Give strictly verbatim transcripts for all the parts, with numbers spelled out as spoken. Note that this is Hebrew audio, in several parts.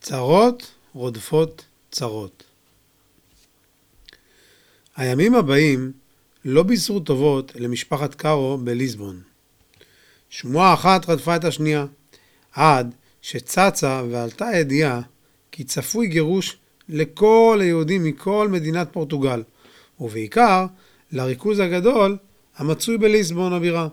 צרות רודפות צרות. הימים הבאים לא בישרו טובות למשפחת קארו בליסבון. שמועה אחת רדפה את השנייה, עד שצצה ועלתה הידיעה כי צפוי גירוש לכל היהודים מכל מדינת פורטוגל, ובעיקר לריכוז הגדול המצוי בליסבון הבירה.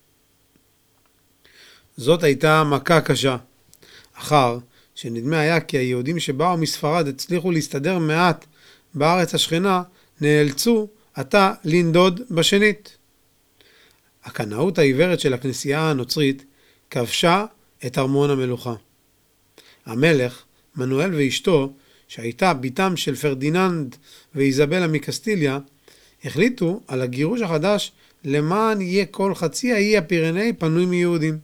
זאת הייתה מכה קשה, אחר שנדמה היה כי היהודים שבאו מספרד הצליחו להסתדר מעט בארץ השכנה, נאלצו עתה לנדוד בשנית. הקנאות העיוורת של הכנסייה הנוצרית כבשה את ארמון המלוכה. המלך, מנואל ואשתו, שהייתה ביתם של פרדיננד ואיזבלה מקסטיליה, החליטו על הגירוש החדש למען יהיה כל חצי האי הפירנאי פנוי מיהודים.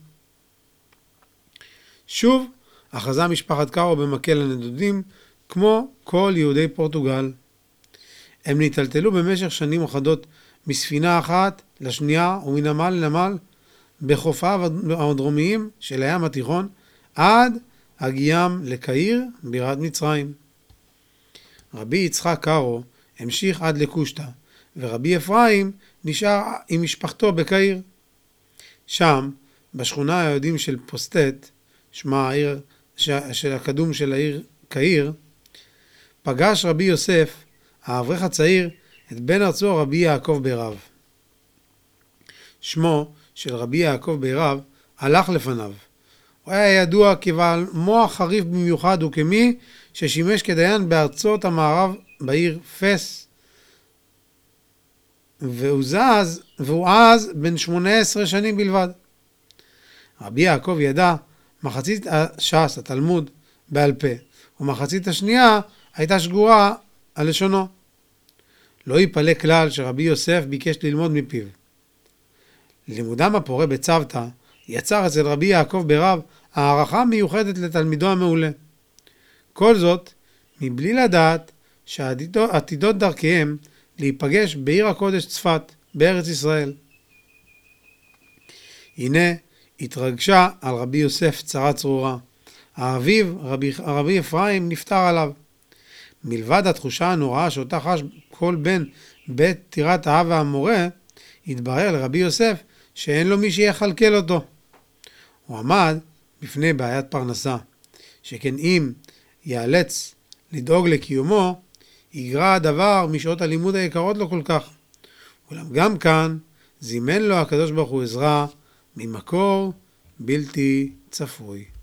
שוב אחזה משפחת קארו במקל הנדודים כמו כל יהודי פורטוגל. הם נטלטלו במשך שנים אחדות מספינה אחת לשנייה ומנמל לנמל בחופיו הדרומיים של הים התיכון עד הגיעם לקהיר בירת מצרים. רבי יצחק קארו המשיך עד לקושטא, ורבי אפרים נשאר עם משפחתו בקהיר. שם, בשכונה היהודים של פוסטט, שמה העיר של הקדום של העיר קהיר, פגש רבי יוסף, האברך הצעיר, את בן ארצו רבי יעקב בירב. שמו של רבי יעקב בירב הלך לפניו. הוא היה ידוע כבעל מוח חריף במיוחד וכמי ששימש כדיין בארצות המערב בעיר פס, והוא זז, והוא אז בן שמונה עשרה שנים בלבד. רבי יעקב ידע מחצית הש"ס, התלמוד, בעל פה, ומחצית השנייה הייתה שגורה על לשונו. לא ייפלא כלל שרבי יוסף ביקש ללמוד מפיו. לימודם הפורה בצוותא יצר אצל רבי יעקב בירב הערכה מיוחדת לתלמידו המעולה. כל זאת מבלי לדעת שעתידות דרכיהם להיפגש בעיר הקודש צפת בארץ ישראל. הנה התרגשה על רבי יוסף צרה צרורה. האביב רבי, רבי אפרים נפטר עליו. מלבד התחושה הנוראה שאותה חש כל בן בית טירת האב והמורה, התברר לרבי יוסף שאין לו מי שיחלקל אותו. הוא עמד בפני בעיית פרנסה, שכן אם ייאלץ לדאוג לקיומו, יגרע הדבר משעות הלימוד היקרות לו כל כך. אולם גם כאן זימן לו הקדוש ברוך הוא עזרה ממקור בלתי צפוי.